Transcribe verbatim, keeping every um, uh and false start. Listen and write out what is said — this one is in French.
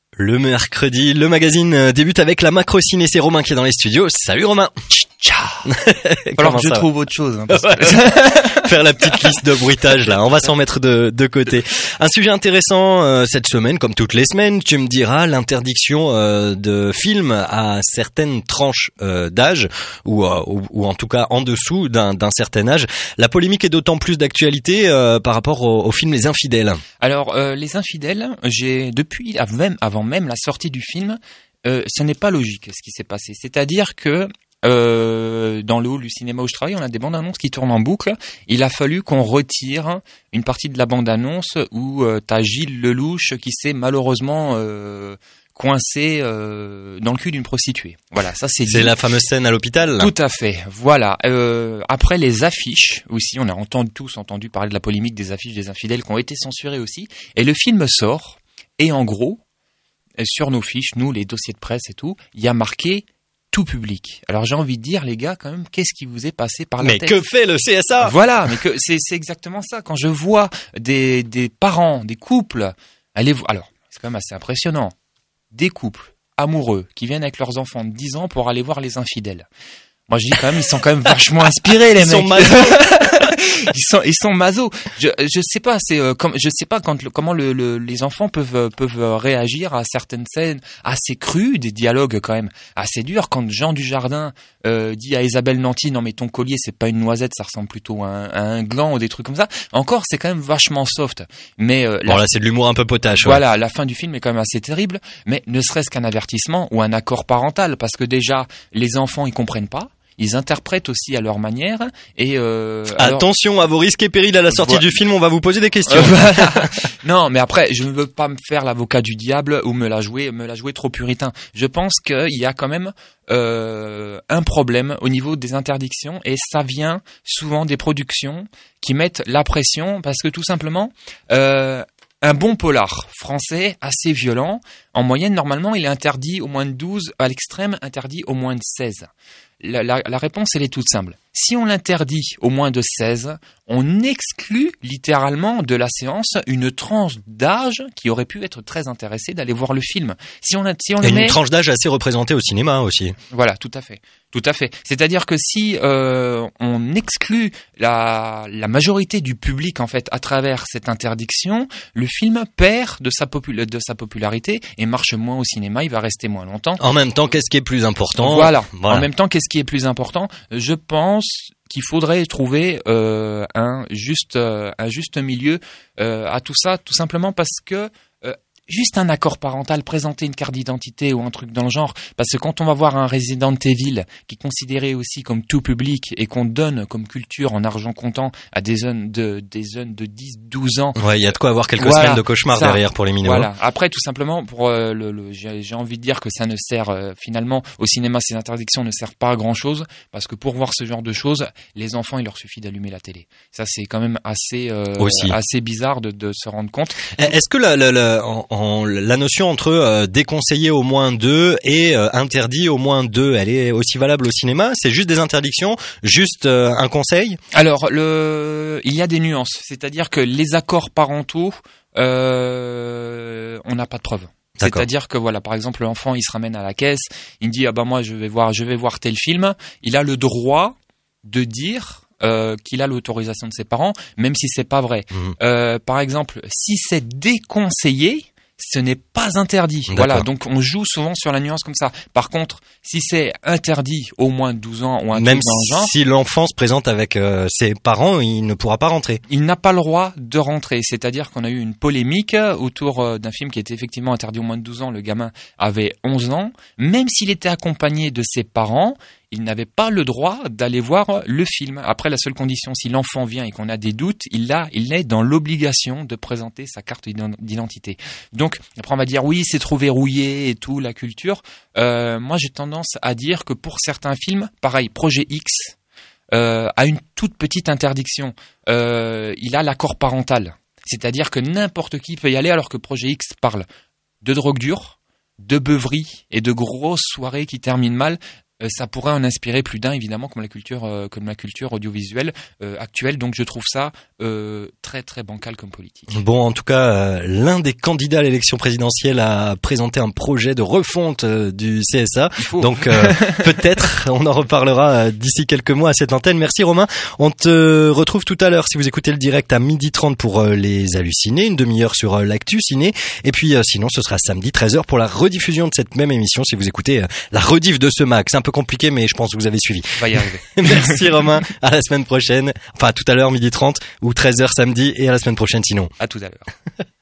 Le mercredi, le magazine débute avec la macro ciné. C'est Romain qui est dans les studios. Salut Romain. Alors que je trouve autre chose. Hein, parce que... Faire la petite liste de bruitage là. On va s'en mettre de, de côté. Un sujet intéressant euh, cette semaine, comme toutes les semaines, tu me diras, l'interdiction euh, de films à certaines tranches euh, d'âge, ou, euh, ou, ou en tout cas en dessous d'un, d'un certain âge. La polémique est d'autant plus d'actualité euh, par rapport au, au film Les Infidèles. Alors euh, Les Infidèles, j'ai depuis même avant même la sortie du film, euh, ce n'est pas logique ce qui s'est passé. C'est-à-dire que Euh, dans le hall du cinéma où je travaille, on a des bandes annonces qui tournent en boucle. Il a fallu qu'on retire une partie de la bande annonce où euh, t'as Gilles Lelouch qui s'est malheureusement euh, coincé euh, dans le cul d'une prostituée. Voilà, ça c'est. C'est dit. La fameuse scène à l'hôpital. Là. Tout à fait. Voilà. Euh, après les affiches aussi, on a entendu tous entendu parler de la polémique des affiches des Infidèles qui ont été censurées aussi. Et le film sort et en gros, sur nos fiches, nous les dossiers de presse et tout, il y a marqué tout public. Alors j'ai envie de dire, les gars, quand même, qu'est-ce qui vous est passé par la mais tête ? Mais que fait le C S A ? Voilà, mais que c'est, c'est exactement ça. Quand je vois des, des parents, des couples, allez vous, alors c'est quand même assez impressionnant, des couples amoureux qui viennent avec leurs enfants de dix ans pour aller voir Les Infidèles. Moi je dis quand même, ils sont quand même vachement inspirés les ils mecs. Sont ils sont ils sont maso. Je je sais pas, c'est euh, comme je sais pas quand le, comment le, le les enfants peuvent peuvent réagir à certaines scènes assez crues, des dialogues quand même assez durs. Quand Jean Dujardin euh, dit à Isabelle Nanty non mais ton collier c'est pas une noisette, ça ressemble plutôt à un, à un gland ou des trucs comme ça. Encore c'est quand même vachement soft. Mais euh, bon la... là c'est de l'humour un peu potache. Voilà, ouais. La fin du film est quand même assez terrible. Mais ne serait-ce qu'un avertissement ou un accord parental, parce que déjà les enfants ils comprennent pas. Ils interprètent aussi à leur manière et euh, attention alors... à vos risques et périls à la sortie voilà. du film, on va vous poser des questions. Euh, voilà. Non, mais après, je ne veux pas me faire l'avocat du diable ou me la jouer, me la jouer trop puritain. Je pense qu'il y a quand même euh, un problème au niveau des interdictions et ça vient souvent des productions qui mettent la pression parce que tout simplement. Euh, Un bon polar français assez violent, en moyenne, normalement, il est interdit au moins de douze, à l'extrême, interdit au moins de seize. La, la, la réponse, elle est toute simple. Si on l'interdit au moins de seize, on exclut littéralement de la séance une tranche d'âge qui aurait pu être très intéressée d'aller voir le film. Si on, si on Et le met... une tranche d'âge assez représentée au cinéma aussi. Voilà, tout à fait. Tout à fait. C'est-à-dire que si euh, on exclut la, la majorité du public en fait à travers cette interdiction, le film perd de sa, popul- de sa popularité et marche moins au cinéma, il va rester moins longtemps. En même temps, qu'est-ce qui est plus important ? Voilà. voilà. En même temps, qu'est-ce qui est plus important ? Je pense qu'il faudrait trouver euh, un juste euh, un juste milieu euh, à tout ça, tout simplement parce que euh, juste un accord parental, présenter une carte d'identité ou un truc dans le genre, parce que quand on va voir un Resident Evil qui est considéré aussi comme tout public et qu'on donne comme culture en argent comptant à des jeunes de des jeunes de dix douze ans. Ouais, il y a de quoi avoir quelques voilà, semaines de cauchemar ça, derrière pour les minots. Voilà. Après tout simplement pour euh, le, le j'ai, j'ai envie de dire que ça ne sert euh, finalement au cinéma, ces interdictions ne servent pas à grand-chose parce que pour voir ce genre de choses, les enfants, il leur suffit d'allumer la télé. Ça c'est quand même assez euh, assez bizarre de de se rendre compte. Est-ce que la la, la en, en, la notion entre euh, déconseillé au moins deux et euh, interdit au moins deux, elle est aussi valable au cinéma ? C'est juste des interdictions, juste euh, un conseil ? Alors, le, il y a des nuances. C'est-à-dire que les accords parentaux, euh, on n'a pas de preuves. D'accord. C'est-à-dire que voilà, par exemple, l'enfant, il se ramène à la caisse, il me dit ah bah moi je vais voir, je vais voir tel film. Il a le droit de dire. Euh, qu'il a l'autorisation de ses parents, même si c'est pas vrai. Mmh. Euh, par exemple, si c'est déconseillé, ce n'est pas interdit. D'accord. Voilà, donc on joue souvent sur la nuance comme ça. Par contre, si c'est interdit au moins de douze ans ou un même truc dans le genre, si l'enfant se présente avec euh, ses parents, il ne pourra pas rentrer. Il n'a pas le droit de rentrer. C'est-à-dire qu'on a eu une polémique autour d'un film qui était effectivement interdit au moins de douze ans. Le gamin avait onze ans. Même s'il était accompagné de ses parents, il n'avait pas le droit d'aller voir le film. Après, la seule condition, si l'enfant vient et qu'on a des doutes, il a, il est dans l'obligation de présenter sa carte d'identité. Donc, après, on va dire, oui, c'est trop verrouillé et tout, la culture. Euh, moi, j'ai tendance à dire que pour certains films, pareil, Projet X euh, a une toute petite interdiction. Euh, il a l'accord parental. C'est-à-dire que n'importe qui peut y aller, alors que Projet X parle de drogue dure, de beuverie et de grosses soirées qui terminent mal. euh, ça pourrait en inspirer plus d'un, évidemment, comme la culture, euh, comme la culture audiovisuelle euh, actuelle. Donc je trouve ça euh, très très bancal comme politique. Bon, en tout cas, euh, l'un des candidats à l'élection présidentielle a présenté un projet de refonte euh, du C S A. Donc euh, peut-être, on en reparlera euh, d'ici quelques mois à cette antenne. Merci Romain. On te retrouve tout à l'heure si vous écoutez le direct à midi trente pour euh, les hallucinés, une demi-heure sur euh, l'actu ciné. Et puis euh, sinon, ce sera samedi treize heures pour la rediffusion de cette même émission si vous écoutez euh, la rediff de ce Mac. C'est un peu compliqué, mais je pense que vous avez suivi. On va y arriver. Merci Romain. À la semaine prochaine. Enfin, à tout à l'heure, midi trente ou treize heures samedi, et à la semaine prochaine sinon. À tout à l'heure.